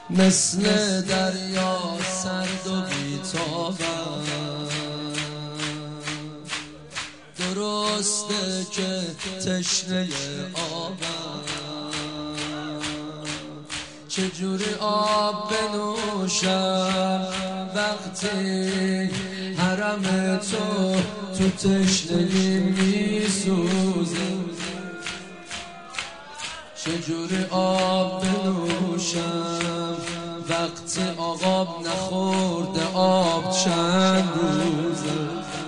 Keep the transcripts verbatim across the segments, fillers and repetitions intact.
مثل دریا سرد و بی‌تابم. درسته که تشنه آبم، چجوری آب بنوشم وقتی حرم تو تو تشنگی میسوزه. چجوری آب بنوشم وقتی آقاب نخورده آب چند روزه.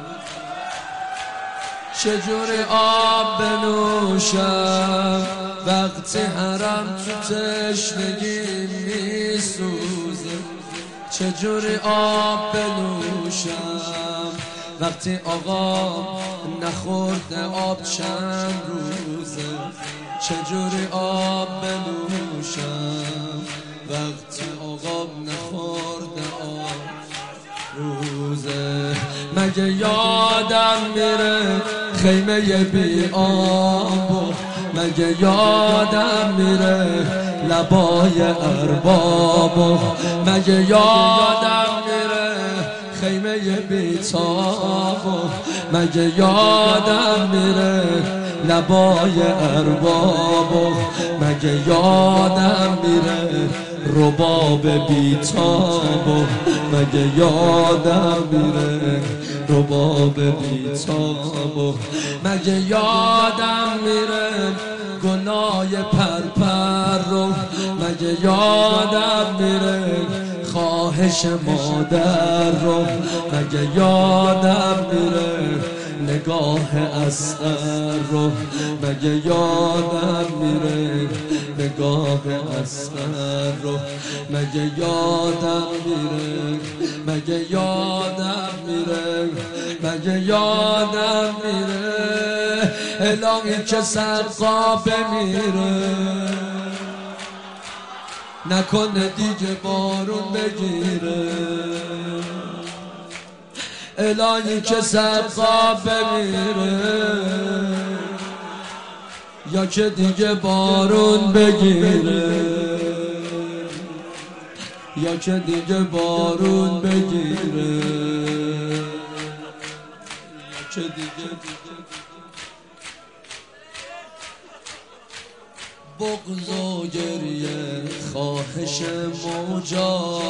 چجوری آب بنوشم وقتی حرم تو تشنگی میسوزه. چجوری آب بنوشم وقتی آقا نخورده آب چند روزه. چجوری آب بنوشم وقتی آقا نخورده آب روزه. مگه یادم میره خیمه بی آب، مگه یادم میره لبای ارباب، مگه یادم میره خیمه بی تاب، مگه یادم میره لبای ارباب، مگه یادم میره رباب بیتاب، مگه یادم میره رباب بیتاب، مگه یادم میره گناه پرپر رو، مگه یادم میره خواهش مادر رو، مگه یادم میره نگاه اصغر رو، مگه یادم میره نگاه اصغر رو، مگه یادم میره، مگه یادم میره، مگه یادم میره الهی که سرقا بمیره، نکنه دیگه بارون بگیره، الهی که سرقا بمیره یا که دیگه بارون بگیره، یا که دیگه بارون بگیره، یا که دیگه بغض و گریه خواهش موجا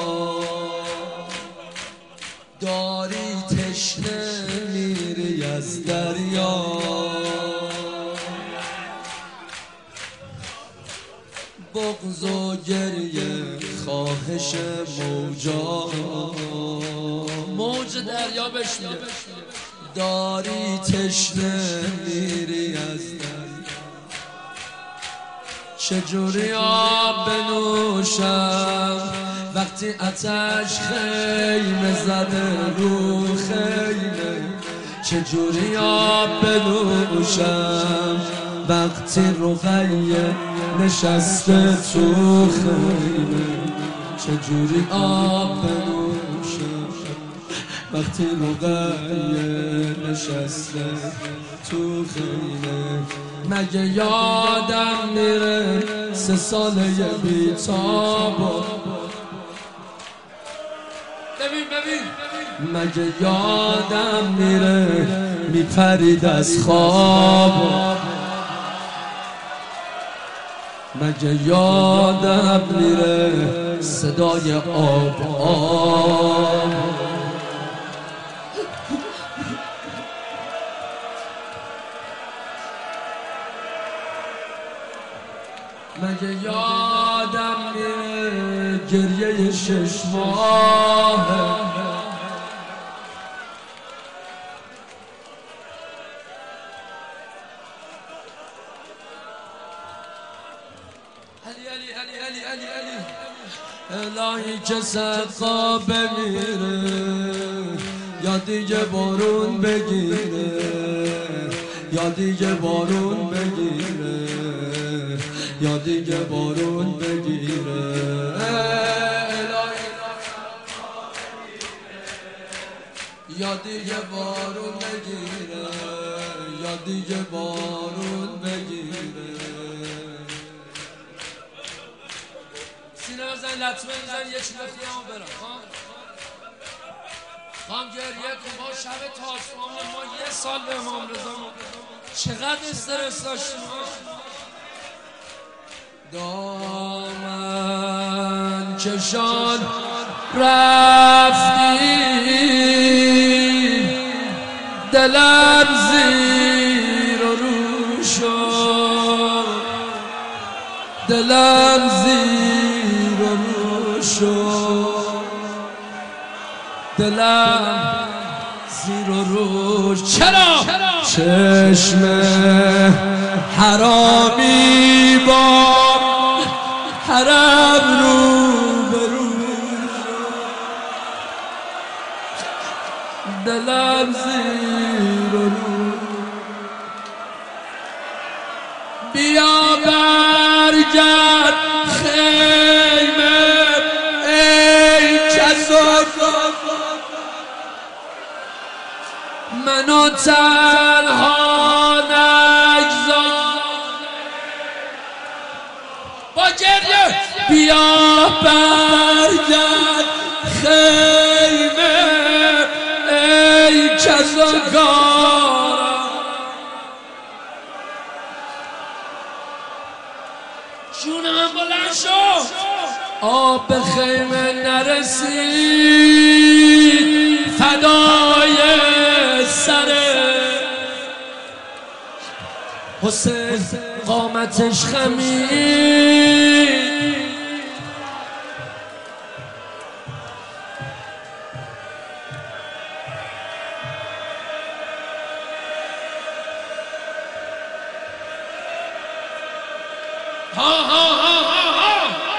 داری تشنه میری از دریا، بغض و گریه خواهش موجا، موج دریا بشنیه داری تشنه میری از دریا. چجوری آب بنوشم وقتی آتش خیمه زده رو خیمه، چجوری آب بنوشم وقتی رقیه نشسته تو خیمه، چجوری آب بنوشم وقتی رقیه نشسته تو خیمه. مگه یادم میره سه ساله بی‌تاب، ببین ببین، مگه یادم میره میپرید از خواب، مگه یادم میره صدای آب آب، مگه یادم میره گریه شش ماه، علی علی علی علی علی علی الهی که صدقا بمیره یا دیگه بارون بگیره، یا دیگه بارون بگیره، یا دیگه بارون بگیره، یا دیگه بارون بگیره، یا دیگه بارون بگیره. سینه بزن لطمه بزن یه چی بخیام برم خواهم گریه کن ما شب تاسوان ما یه سال به امام رضا چقدر استرس داشتیم دامن کشان رفتی دلم زیر و رو شد دلم زیر و رو شد دلم زیر و رو چرا؟ چشم حرامی با حرم رو به رو دلم زیر و رو بیا برگرد خیمه ای کسافت منو تنها نگذار با گریه بیا برگرد خیمه ای کسافت جون من بلند شو آب به خیمه نرسید فدای سره حسین قامتش خمید ها ها ها ها ها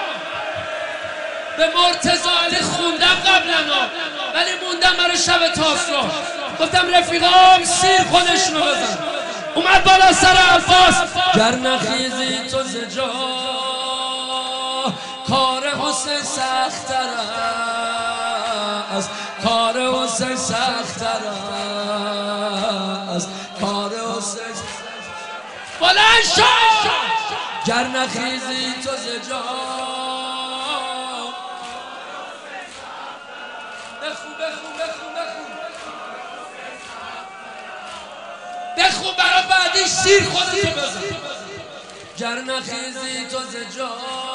به مرتضی علی خوندم قبلا ولی موندم برای شب تاسوعا گفتم رفیقام سیر خودشونو بزن اومد بالا سر عباس گر نخیزی تو زجا کار حسین سخت‌تر است کار حسین سخت‌تر است کار حسین بلند شو گر نخیزی تو زجا بخون بخون بخون بخون بخون برای بعدی شیر خودتو بزن گر نخیزی تو زجا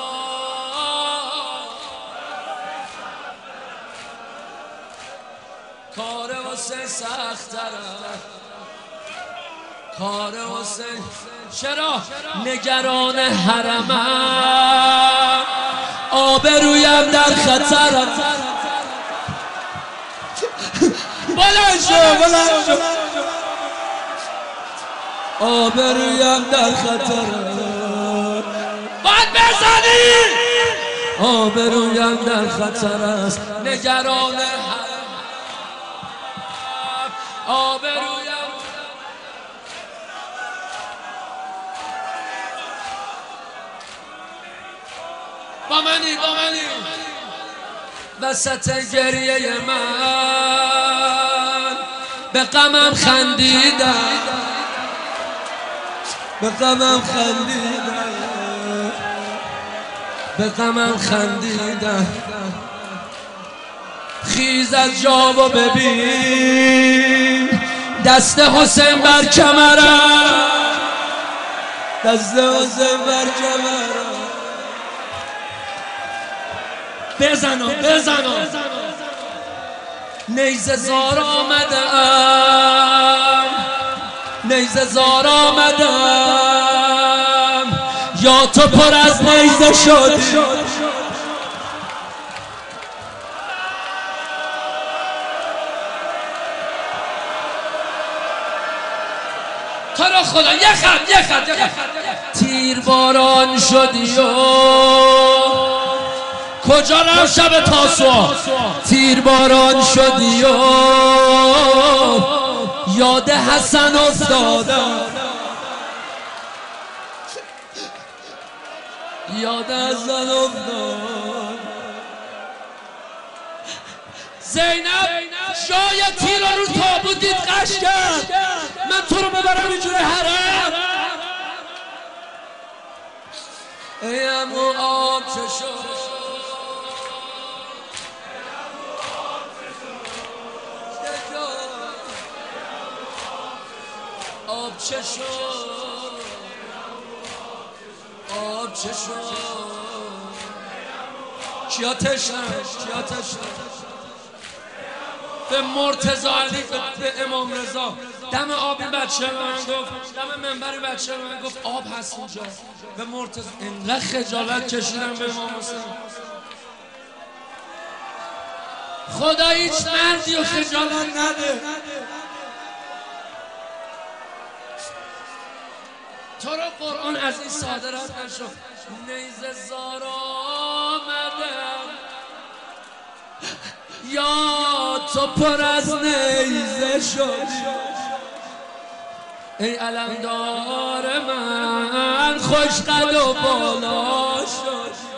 کار حسین سخت‌تر کار حسین چرا نگران حرمم آبرویم در خطر بلند شو بلند شو آبرویم در خطر باید بزنی آبرویم در خطر است نگران حرمم آبرویم با منی با منی وسط گریه من به غمم خندیدم به غمم خندیدم به غمم خندیدم خیز از جا و ببین دست حسین بر کمرم دست حسین بر کمرم بزنم بزنم نیزه زار آمدم نیزه زار آمدم یا تو پر از نیزه شدی تو رو خدا یه خط یه خط یه خط تیر باران شدی و کجا رم شب تاسوعا تیر باران شدی و یاد حسن افتادم یاد حسن افتادم زینب جای تیر رو تابوت دید قش کرد من تو رو ببرم اینجوری حرم ای امو آب چشم چه شد آب چه شد کیا تشنه کیا تشنه به مرتضی علی به امام رضا دم آبی بچه به من گفت دم منبری بچه به من گفت آب هست اینجا به مرتضی اینقدر خجالت کشیدم به امام حسین خدا هیچ مردی و خجالت نده تو رو قرآن از این صادرات نشد نیزه زار آمدم یا تو پر از نیزه شدی ای علمدار من خوش قد و بالا شد